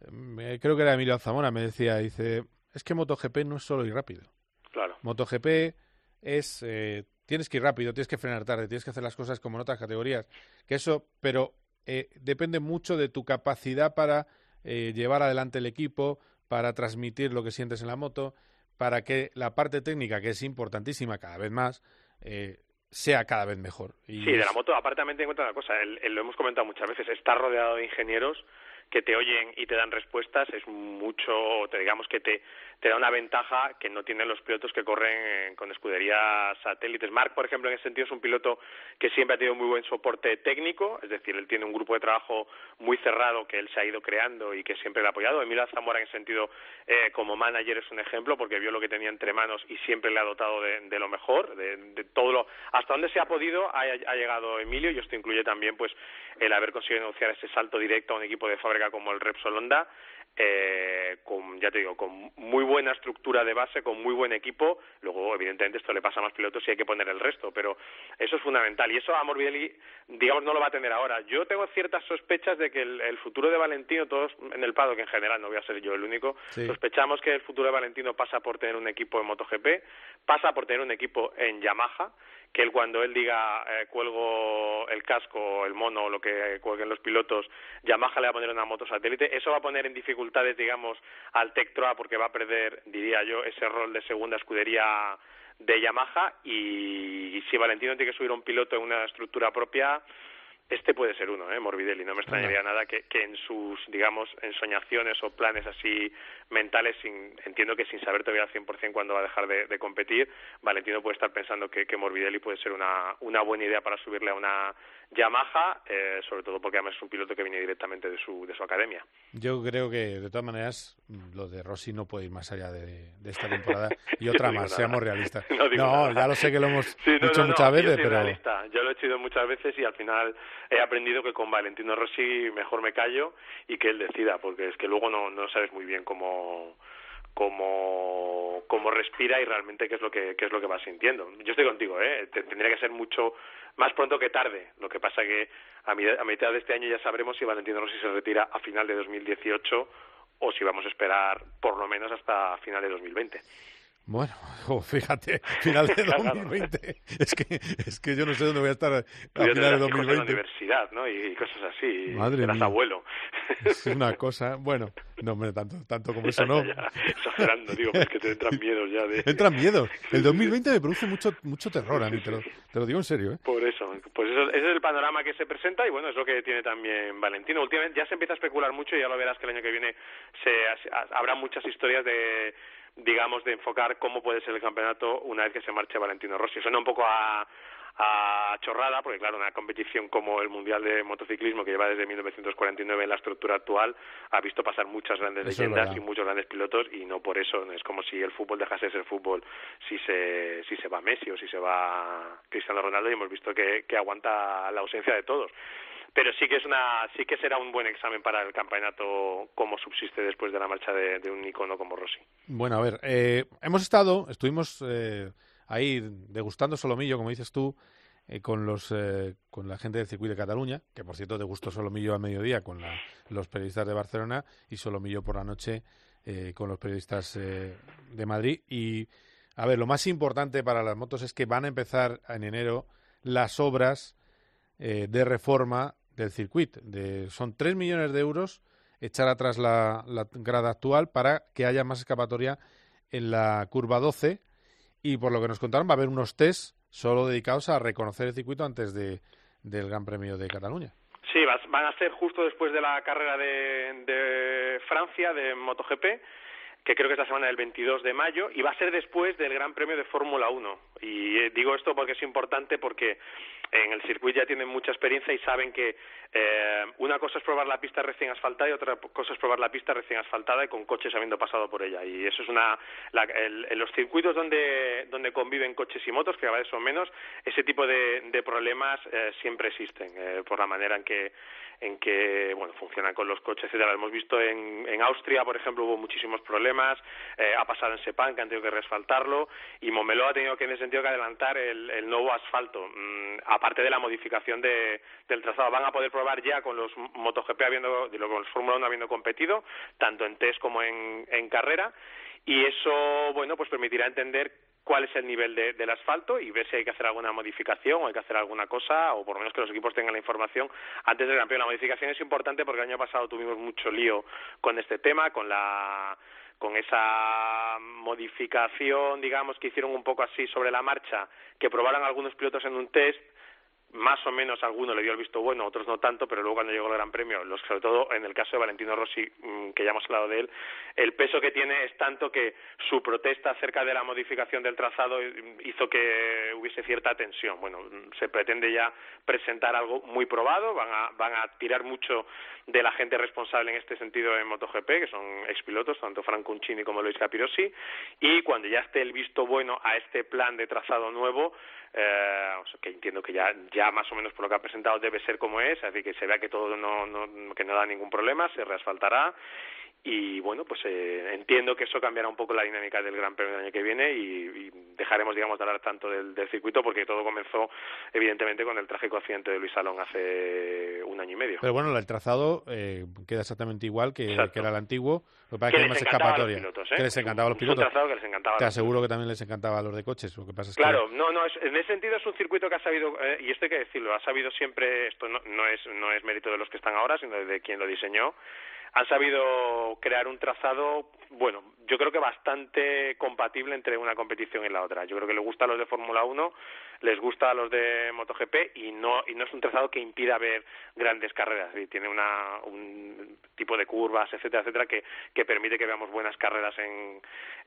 creo que era Emilio Zamora, me decía, dice, es que MotoGP no es solo ir rápido. Claro. MotoGP es, eh, tienes que ir rápido, tienes que frenar tarde, tienes que hacer las cosas como en otras categorías, que eso, pero eh, depende mucho de tu capacidad para eh, llevar adelante el equipo, para transmitir lo que sientes en la moto, para que la parte técnica, que es importantísima cada vez más, eh, sea cada vez mejor. Y sí, de la moto, aparte también te encuentro una cosa, el, el, lo hemos comentado muchas veces, estar rodeado de ingenieros que te oyen y te dan respuestas es mucho, te digamos que te, te da una ventaja que no tienen los pilotos que corren con escuderías satélites. Marc, por ejemplo, en ese sentido es un piloto que siempre ha tenido muy buen soporte técnico, es decir, él tiene un grupo de trabajo muy cerrado que él se ha ido creando y que siempre le ha apoyado. Emilio Zamora, en ese sentido, eh, como manager es un ejemplo, porque vio lo que tenía entre manos y siempre le ha dotado de, de lo mejor, de, de todo lo, hasta donde se ha podido ha, ha llegado Emilio, y esto incluye también pues el haber conseguido negociar ese salto directo a un equipo de fábrica como el Repsol Honda, eh, con, ya te digo, con muy buena estructura de base, con muy buen equipo. Luego, evidentemente, esto le pasa a más pilotos y hay que poner el resto, pero eso es fundamental, y eso a Morbidelli, digamos, no lo va a tener ahora. Yo tengo ciertas sospechas de que el, el futuro de Valentino, todos en el paddock en general, no voy a ser yo el único, sí. sospechamos que el futuro de Valentino pasa por tener un equipo en MotoGP, pasa por tener un equipo en Yamaha, que él, cuando él diga eh, cuelgo el casco, el mono o lo que cuelguen los pilotos, Yamaha le va a poner una moto satélite. Eso va a poner en dificultades, digamos, al Tectroa, porque va a perder, diría yo, ese rol de segunda escudería de Yamaha, y, y si Valentino tiene que subir un piloto en una estructura propia, este puede ser uno, ¿eh? Morbidelli. No me extrañaría nada que, que en sus, digamos, ensoñaciones o planes así mentales, sin, entiendo que sin saber todavía al cien por ciento cuándo va a dejar de, de competir, Valentino puede estar pensando que, que Morbidelli puede ser una, una buena idea para subirle a una Yamaha, eh, sobre todo porque además es un piloto que viene directamente de su, de su academia. Yo creo que, de todas maneras, lo de Rossi no puede ir más allá de, de esta temporada. Y otra más, seamos realistas. No, no ya lo sé que lo hemos sí, no, dicho no, no, muchas veces, yo soy pero... realista. Yo lo he hecho muchas veces y al final he aprendido que con Valentino Rossi mejor me callo y que él decida, porque es que luego no, no sabes muy bien cómo... Cómo, cómo respira y realmente qué es lo que qué es lo que va sintiendo. Yo estoy contigo, ¿eh? Tendría que ser mucho más pronto que tarde. Lo que pasa que a, mi, a mitad de este año ya sabremos si Valentino Rossi se retira a final de dos mil dieciocho o si vamos a esperar por lo menos hasta final de dos mil veinte. Bueno, oh, fíjate, final de dos mil veinte. Es que es que yo no sé dónde voy a estar a final de dos mil veinte. En la universidad, ¿no? Y cosas así. Madre Eras mía. abuelo. Es una cosa, bueno, no, hombre, tanto tanto como eso no. Ya, ya, exagerando, digo, pues que te entran miedos ya de... Entran miedos. El dos mil veinte me produce mucho mucho terror a mí, te lo, te lo digo en serio, ¿eh? Por eso, pues eso, ese es el panorama que se presenta y bueno, es lo que tiene también Valentino. Últimamente ya se empieza a especular mucho y ya lo verás que el año que viene se habrá muchas historias de... digamos, de enfocar cómo puede ser el campeonato una vez que se marche Valentino Rossi. Suena un poco a, a chorrada, porque claro, una competición como el Mundial de Motociclismo, que lleva desde mil novecientos cuarenta y nueve en la estructura actual, ha visto pasar muchas grandes Eso leyendas y muchos grandes pilotos, y no por eso, no es como si el fútbol dejase de ser fútbol si se, si se va Messi o si se va Cristiano Ronaldo, y hemos visto que, que aguanta la ausencia de todos. Pero sí que es una, sí que será un buen examen para el campeonato cómo subsiste después de la marcha de, de un icono como Rossi. Bueno, a ver, eh, hemos estado, estuvimos eh, ahí degustando solomillo, como dices tú, eh, con los eh, con la gente del circuito de Cataluña, que por cierto degustó solomillo al mediodía con la, los periodistas de Barcelona y solomillo por la noche eh, con los periodistas eh, de Madrid. Y a ver, lo más importante para las motos es que van a empezar en enero las obras eh, de reforma del circuito. De, son tres millones de euros echar atrás la, la grada actual para que haya más escapatoria en la curva doce, y por lo que nos contaron va a haber unos test solo dedicados a reconocer el circuito antes de, del Gran Premio de Cataluña. Sí, van a ser justo después de la carrera de, de Francia de MotoGP, que creo que es la semana del veintidós de mayo, y va a ser después del Gran Premio de Fórmula uno. Y eh, digo esto porque es importante, porque en el circuito ya tienen mucha experiencia y saben que eh, una cosa es probar la pista recién asfaltada y otra cosa es probar la pista recién asfaltada y con coches habiendo pasado por ella. Y eso es una... La, el, en los circuitos donde donde conviven coches y motos, que cada vez son menos, ese tipo de, de problemas eh, siempre existen, eh, por la manera en que en que bueno funcionan con los coches, etcétera. Lo hemos visto en, en Austria, por ejemplo, hubo muchísimos problemas, eh, ha pasado en Sepang, que han tenido que reasfaltarlo, y Montmeló ha tenido que, en ese sentido, que adelantar el, el nuevo asfalto, mm, aparte de la modificación de, del trazado. Van a poder probar ya con los MotoGP habiendo, con los Fórmula uno habiendo competido, tanto en test como en, en carrera, y eso, bueno, pues permitirá entender cuál es el nivel de, del asfalto y ver si hay que hacer alguna modificación o hay que hacer alguna cosa, o por lo menos que los equipos tengan la información antes del Gran Premio. La modificación es importante porque el año pasado tuvimos mucho lío con este tema, con la con esa modificación, digamos, que hicieron un poco así sobre la marcha, que probaron algunos pilotos en un test. Más o menos alguno le dio el visto bueno, otros no tanto, pero luego cuando llegó el Gran Premio, los, sobre todo en el caso de Valentino Rossi, que ya hemos hablado de él, el peso que tiene es tanto que su protesta acerca de la modificación del trazado hizo que hubiese cierta tensión. Bueno, se pretende ya presentar algo muy probado, van a, van a tirar mucho de la gente responsable en este sentido en MotoGP, que son expilotos, tanto Franco Uncini como Luis Capirossi, y cuando ya esté el visto bueno a este plan de trazado nuevo, eh, o sea, que entiendo que ya ya más o menos por lo que ha presentado debe ser como es, así que se vea que todo no, no que no da ningún problema, se reasfaltará. Y bueno, pues eh, entiendo que eso cambiará un poco la dinámica del Gran Premio del año que viene y, y dejaremos, digamos, de hablar tanto del, del circuito, porque todo comenzó evidentemente con el trágico accidente de Luis Salón hace un año y medio. Pero bueno, el trazado eh, queda exactamente igual que, que era el antiguo, lo que pasa es que hay más escapatoria. Pilotos, ¿eh? Que les encantaba a los pilotos. Es un trazado que les encantaba. Te aseguro que también les encantaba a los de coches. Lo que pasa es claro, que... no, no, es, en ese sentido es un circuito que ha sabido, eh, y esto hay que decirlo, ha sabido siempre, esto no, no es no es mérito de los que están ahora, sino de quien lo diseñó. Han sabido crear un trazado, bueno, yo creo que bastante compatible entre una competición y la otra. Yo creo que le gusta a los de Fórmula uno, les gusta a los de MotoGP, y no y no es un trazado que impida ver grandes carreras. Y tiene una un tipo de curvas, etcétera, etcétera, que, que permite que veamos buenas carreras en,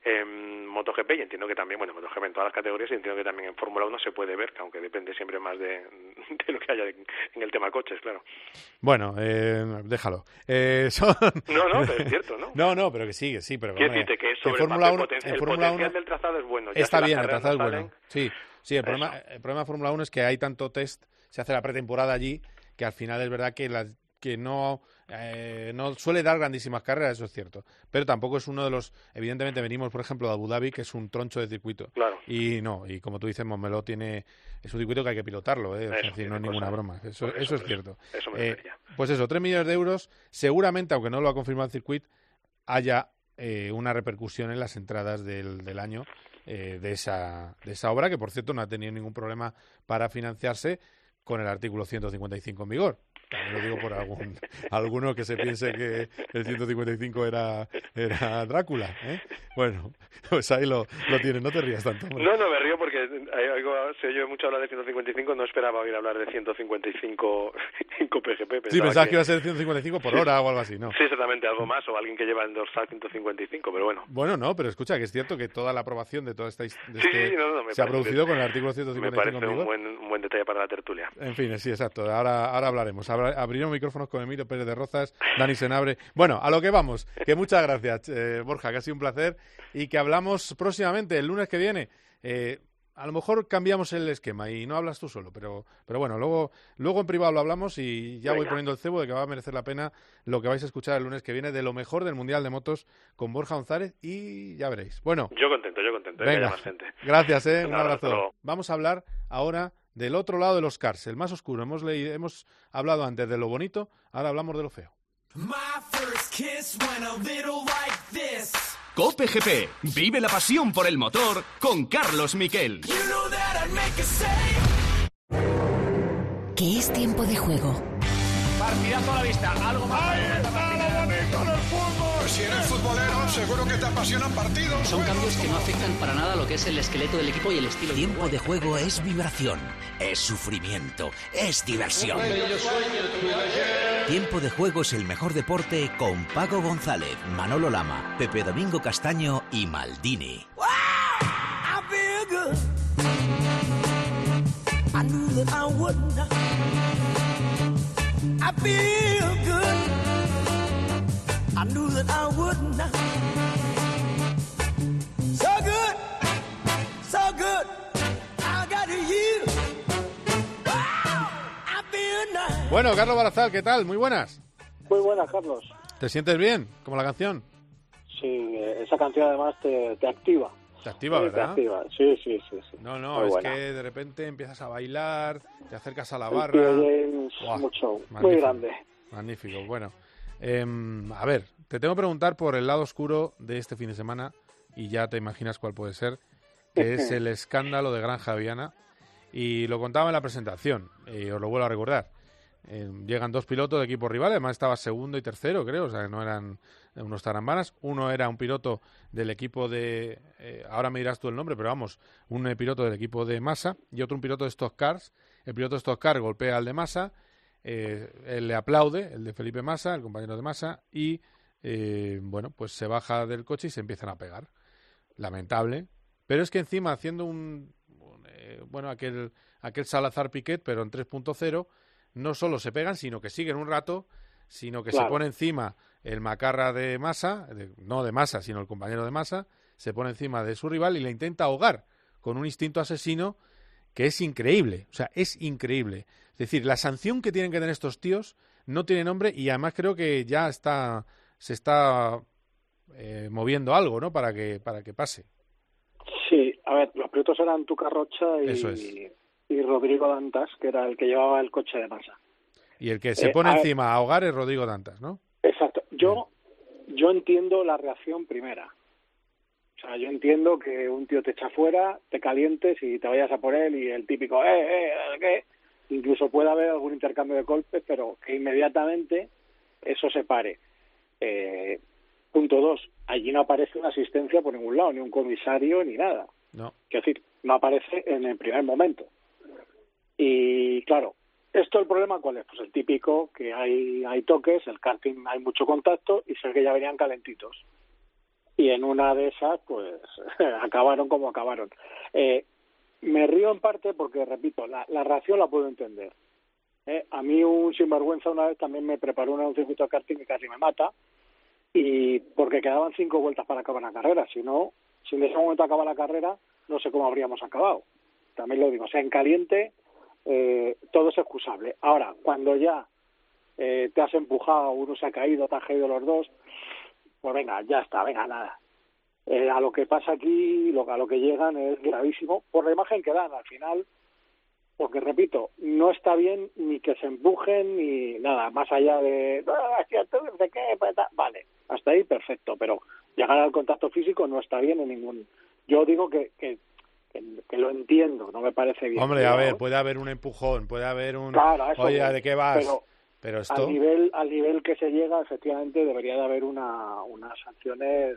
en MotoGP, y entiendo que también, bueno, MotoGP en todas las categorías, y entiendo que también en Fórmula uno se puede ver, aunque depende siempre más de, de lo que haya en, en el tema coches, claro. Bueno, eh, déjalo. Eh, son... No, no, pero es cierto, ¿no? No, no, pero que sí, que sí. Pero quiero decirte que sobre el, Fórmula uno, poten en el Fórmula potencial uno del trazado es bueno. Ya está bien, el trazado no es bueno. Sí, sí, el problema, el problema de Fórmula uno es que hay tanto test, se hace la pretemporada allí, que al final es verdad que las que no eh, no suele dar grandísimas carreras, eso es cierto, pero tampoco es uno de los, evidentemente venimos por ejemplo de Abu Dhabi, que es un troncho de circuito, claro. Y no, y como tú dices, Montmeló tiene, es un circuito que hay que pilotarlo, ¿eh? Eso, es decir, no es ninguna cosa. broma, eso, eso, eso es cierto. Eso me eh, pues eso, tres millones de euros, seguramente, aunque no lo ha confirmado el circuito, haya eh, una repercusión en las entradas del, del año eh, de esa de esa obra, que por cierto no ha tenido ningún problema para financiarse con el artículo ciento cincuenta y cinco en vigor. También lo digo por algún alguno que se piense que el ciento cincuenta y cinco era era Drácula, ¿eh? Bueno, pues ahí lo, lo tienes, no te rías tanto. Hombre. No, no, me río porque se oye mucho hablar de ciento cincuenta y cinco, no esperaba oír hablar de ciento cincuenta y cinco en COPE-G P. Sí, pensabas que... que iba a ser ciento cincuenta y cinco por hora o algo así, ¿no? Sí, exactamente, algo más, o alguien que lleva en dorsal ciento cincuenta y cinco, pero bueno. Bueno, no, pero escucha, que es cierto que toda la aprobación de toda esta... De sí, este, sí, no, no, me se ha producido con el artículo ciento cincuenta y cinco. Me parece un buen, un buen detalle para la tertulia. En fin, sí, exacto, ahora, ahora hablaremos. Abriremos micrófonos con Emilio Pérez de Rozas, Dani Senabre. Bueno, a lo que vamos, que muchas gracias, eh, Borja, que ha sido un placer, y que hablamos próximamente, el lunes que viene. Eh, a lo mejor cambiamos el esquema y no hablas tú solo, pero pero bueno, luego luego en privado lo hablamos, y ya Venga. Voy poniendo el cebo de que va a merecer la pena lo que vais a escuchar el lunes que viene de lo mejor del Mundial de Motos con Borja González, y ya veréis. Bueno, yo contento, yo contento. Venga, más gente. Gracias, eh, un abrazo. abrazo. Vamos a hablar ahora del otro lado de los cars, el más oscuro. Hemos leído, hemos hablado antes de lo bonito, ahora hablamos de lo feo. COPE G P. Vive la pasión por el motor con Carlos Miquel. Que es tiempo de juego. Partidazo a la vista. Algo más. Ahí está la si eres futbolero, seguro que te apasionan partidos. Son cambios que no afectan para nada lo que es el esqueleto del equipo y el estilo. Tiempo de juego es vibración, es sufrimiento, es diversión. Tiempo de juego es el mejor deporte con Paco González, Manolo Lama, Pepe Domingo Castaño y Maldini. I knew that I would not. I feel good. I knew that I would not. So good, so good. I got you. Wow, I feel nice. Bueno, Carlos Barazal, ¿qué tal? Muy buenas. Muy buenas, Carlos. ¿Te sientes bien? Como la canción. Sí, esa canción además te, te activa. Te activa, sí, ¿verdad? Te activa, sí, sí, sí. sí. No, no, muy es buena. que de repente empiezas a bailar, te acercas a la El barra. tío James, Buah, mucho, magnífico, muy grande. Magnífico, bueno. Eh, a ver, te tengo que preguntar por el lado oscuro de este fin de semana, y ya te imaginas cuál puede ser, que es el escándalo de Granja Viana. Y lo contaba en la presentación, y os lo vuelvo a recordar. Eh, llegan dos pilotos de equipos rivales, además estaba segundo y tercero, creo, o sea, que no eran unos tarambanas. Uno era un piloto del equipo de, eh, ahora me dirás tú el nombre, pero vamos, un eh, piloto del equipo de Massa y otro un piloto de Stock Cars. El piloto de Stock Cars golpea al de Massa, eh, él le aplaude, el de Felipe Massa, el compañero de Massa, y eh, bueno, pues se baja del coche y se empiezan a pegar. Lamentable, pero es que encima haciendo un, un eh, bueno, aquel, aquel Salazar Piquet, pero en tres punto cero, no solo se pegan, sino que siguen un rato, sino que claro. Se pone encima el macarra de Massa, de, no de Massa, sino el compañero de Massa, se pone encima de su rival y le intenta ahogar con un instinto asesino que es increíble, o sea, es increíble. Es decir, la sanción que tienen que tener estos tíos no tiene nombre y además creo que ya está, se está eh, moviendo algo, ¿no?, para que, para que pase. Sí, a ver, los pilotos eran Tuca Rocha y... Eso es. y Rodrigo Dantas, que era el que llevaba el coche de Massa. Y el que se pone eh, a encima a ahogar es Rodrigo Dantas, ¿no? Exacto. Yo, yo entiendo la reacción primera. O sea, yo entiendo que un tío te echa fuera, te calientes y te vayas a por él y el típico, eh, eh, ¿qué? Incluso puede haber algún intercambio de golpes, pero que inmediatamente eso se pare. Eh, punto dos, allí no aparece una asistencia por ningún lado, ni un comisario, ni nada. No. Quiero decir, no aparece en el primer momento. Y claro, ¿esto el problema cuál es? Pues el típico que hay hay toques, el karting hay mucho contacto y sé que ya venían calentitos. Y en una de esas, pues, acabaron como acabaron. Eh, me río en parte porque, repito, la, la reacción la puedo entender. Eh, a mí un sinvergüenza una vez también me preparó un circuito de karting y casi me mata, y porque quedaban cinco vueltas para acabar la carrera. Si no, si en ese momento acaba la carrera, no sé cómo habríamos acabado. También lo digo, o sea, en caliente eh, todo es excusable. Ahora, cuando ya eh, te has empujado, uno se ha caído, te has caído los dos, pues venga, ya está, venga, nada. Eh, a lo que pasa aquí, lo, a lo que llegan es gravísimo, por la imagen que dan al final, porque repito, no está bien ni que se empujen ni nada, más allá de, ah, ¿de qué? Vale, hasta ahí perfecto, pero llegar al contacto físico no está bien en ningún... Yo digo que, que, que, que lo entiendo, no me parece bien. Hombre, a ver, puede haber un empujón, puede haber un... Claro, eso oye, es, ¿de qué vas? Pero, pero esto... al nivel al nivel que se llega, efectivamente, debería de haber una unas sanciones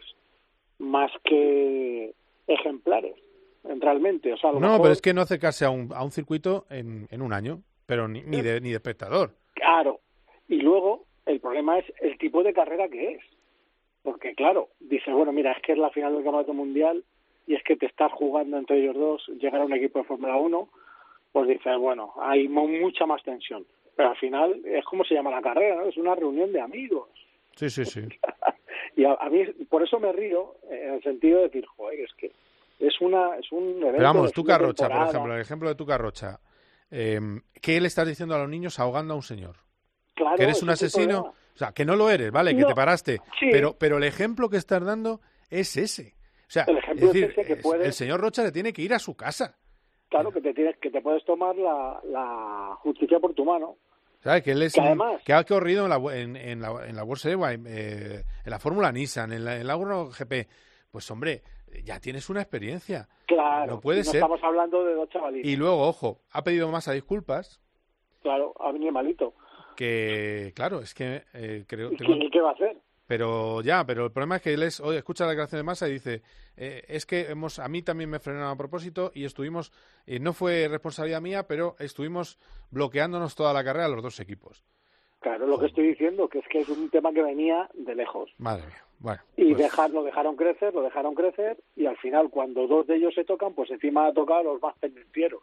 más que ejemplares, realmente. O sea, a lo no, mejor... pero es que no acercarse a un, a un circuito en, en un año, pero ni, ni, de, ni de espectador. Claro, y luego el problema es el tipo de carrera que es. Porque, claro, dices, bueno, mira, es que es la final del Campeonato Mundial y es que te estás jugando entre ellos dos, llegar a un equipo de Fórmula uno, pues dices, bueno, hay mucha más tensión. Pero al final es como se llama la carrera, ¿no? Es una reunión de amigos. Sí, sí, sí. Y a, a mí, por eso me río, en el sentido de decir, joder, es que es una es un evento... Pero vamos, Tuca Rocha, temporada. por ejemplo, el ejemplo de Tuca Rocha, eh, ¿qué le estás diciendo a los niños ahogando a un señor? Claro, ¿que eres un asesino? O sea, que no lo eres, ¿vale? Que no, te paraste. Sí. Pero, pero el ejemplo que estás dando es ese. O sea, el ejemplo es decir, es ese que puedes... el señor Rocha le tiene que ir a su casa. Claro, que te tienes, que te puedes tomar la, la justicia por tu mano. ¿Sabes? Que él es que un, además, que ha corrido en la en, en la en la World Series, eh, en la Fórmula Nissan, en la, en la uno G P. Pues hombre, ya tienes una experiencia. Claro, no puede no ser. Estamos hablando de dos chavalitos. Y luego, ojo, ha pedido Massa disculpas. Claro, ha venido malito. Que, claro, es que eh, creo... ¿Y tengo, qué, qué va a hacer? Pero ya, pero el problema es que él es, oye, escucha la declaración de Massa y dice, eh, es que hemos, a mí también me frenaron a propósito y estuvimos, eh, no fue responsabilidad mía, pero estuvimos bloqueándonos toda la carrera los dos equipos. Claro, lo que estoy diciendo, que es que es un tema que venía de lejos. Madre mía, bueno. Y pues... dejar, lo dejaron crecer, lo dejaron crecer, y al final, cuando dos de ellos se tocan, pues encima ha tocado a los más pendencieros.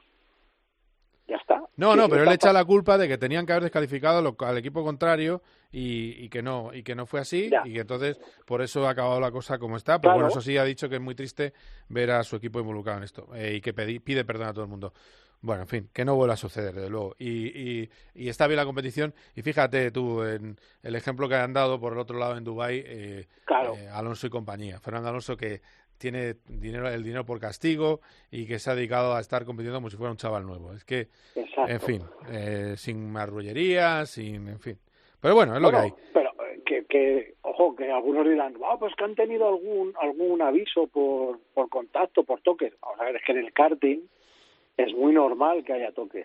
Ya está. No, sí, no, pero él está... echa la culpa de que tenían que haber descalificado al equipo contrario y, y que no y que no fue así ya. Y que entonces por eso ha acabado la cosa como está. Pero claro. Bueno, eso sí ha dicho que es muy triste ver a su equipo involucrado en esto eh, y que pedí, pide perdón a todo el mundo. Bueno, en fin, que no vuelva a suceder, desde luego. Y, y, y está bien la competición. Y fíjate tú, en el ejemplo que han dado por el otro lado en Dubái, eh, claro. eh, Alonso y compañía. Fernando Alonso, que tiene dinero el dinero por castigo y que se ha dedicado a estar compitiendo como si fuera un chaval nuevo. Es que, Exacto. en fin, eh, sin marrullerías, sin, en fin. Pero bueno, es lo bueno, que hay. Pero que, que, ojo, que algunos dirán, oh, pues que han tenido algún algún aviso por, por contacto, por toques. Vamos a ver, es que en el karting es muy normal que haya toques.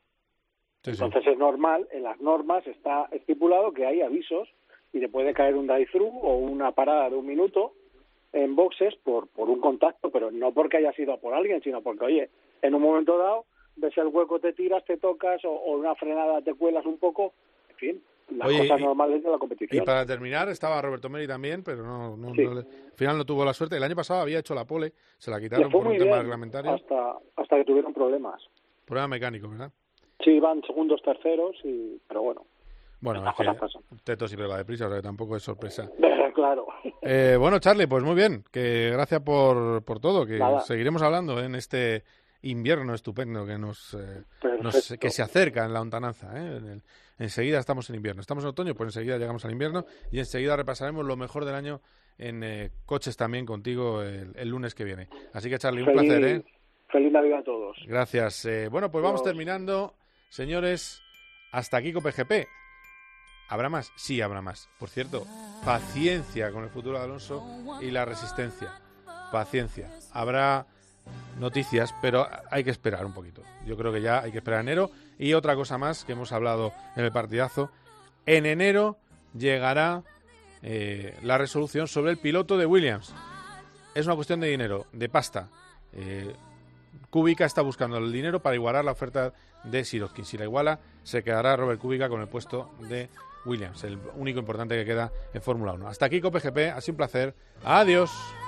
Sí, Entonces sí. es normal, en las normas está estipulado que hay avisos y te puede caer un drive-thru o una parada de un minuto en boxes por por un contacto, pero no porque haya sido por alguien, sino porque, oye, en un momento dado ves el hueco, te tiras, te tocas, o, o una frenada te cuelas un poco, en fin, las oye, cosas y, normales de la competición. Y para terminar, estaba Roberto Meri también, pero no, no, sí. no le, al final no tuvo la suerte. El año pasado había hecho la pole, se la quitaron por un tema reglamentario. Hasta, hasta que tuvieron problemas. Problema mecánico, ¿verdad? Sí, van segundos, terceros, y pero bueno. Bueno, es que Teto siempre va deprisa, o sea que tampoco es sorpresa. Claro. Eh, bueno, Charlie, pues muy bien, que gracias por, por todo, que Nada. seguiremos hablando en este invierno estupendo que nos, eh, nos que se acerca en la lontananza. ¿eh? En el, enseguida estamos en invierno, estamos en otoño, pues enseguida llegamos al invierno y enseguida repasaremos lo mejor del año en eh, coches también contigo el, el lunes que viene. Así que, Charlie, feliz, un placer. ¿eh? Feliz Navidad a todos. Gracias. Eh, bueno, pues vamos terminando, señores. Hasta aquí Cope G P. ¿Habrá más? Sí, habrá más. Por cierto, paciencia con el futuro de Alonso y la resistencia. Paciencia. Habrá noticias, pero hay que esperar un poquito. Yo creo que ya hay que esperar enero. Y otra cosa más que hemos hablado en el partidazo. En enero llegará eh, la resolución sobre el piloto de Williams. Es una cuestión de dinero, de pasta. Eh, Kubica está buscando el dinero para igualar la oferta de Sirotkin. Si la iguala, se quedará Robert Kubica con el puesto de Williams, el único importante que queda en Fórmula uno. Hasta aquí Cope G P, ha sido un placer. Adiós.